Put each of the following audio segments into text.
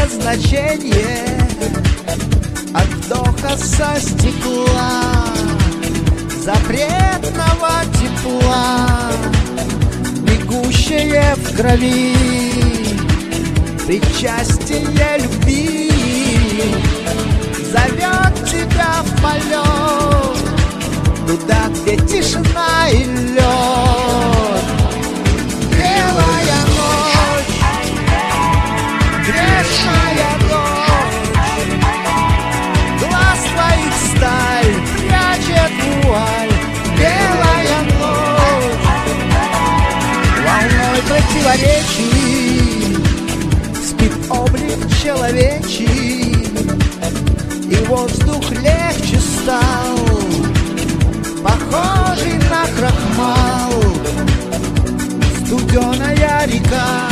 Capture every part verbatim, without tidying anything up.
имеет значение от вдоха со стекла, запретного тепла, бегущее в крови, причастие любви зовет тебя в полет, туда, где тишина и лед. Белая ночь, грешная ночь, глаз твоих сталь прячет вуаль. Белая ночь, волной противоречий спит облик человечий, и воздух легче стал, похожий на крахмал. Студеная река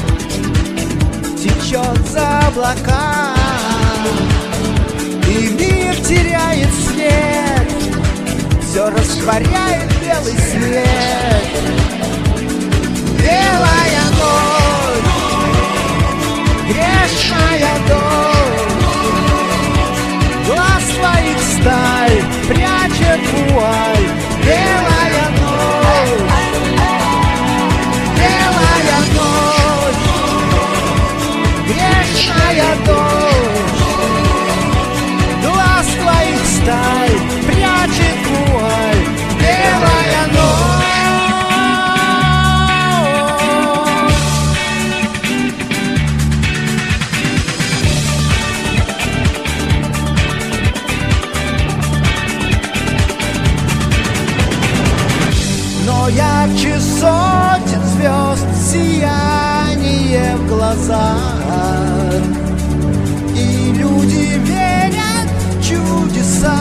течет за облака, и мир теряет свет, все растворяет белый свет. Белая ночь, грешная дочь, глаз твоих сталь прячет вуаль. Белая ночь, белая ночь, грешная дочь, глаз твоих сталь прячет вуаль. Белая ночь. Но ярче сотен звезд сияние в глазах, и люди верят в чудеса.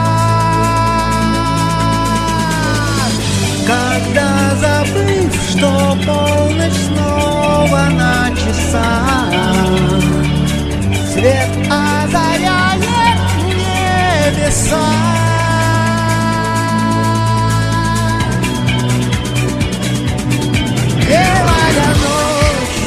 Когда, забыв, что полночь снова на часах, свет озаряет небеса. Белая ночь,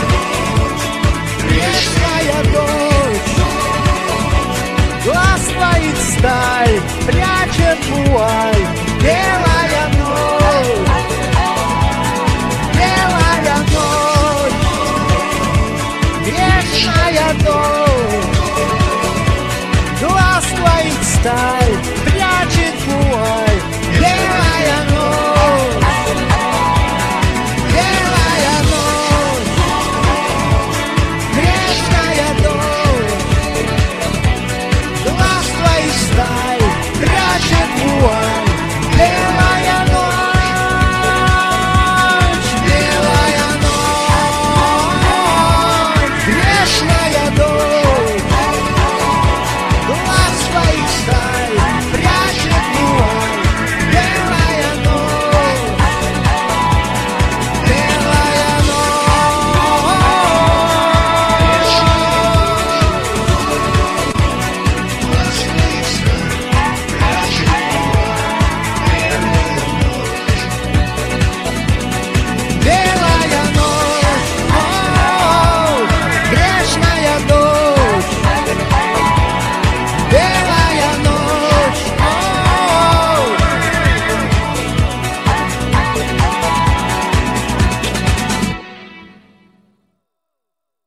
грешная дочь, глаз твоих сталь прячет вуаль. Белая ночь, белая ночь, грешная дочь, глаз твоих сталь прячет вуаль.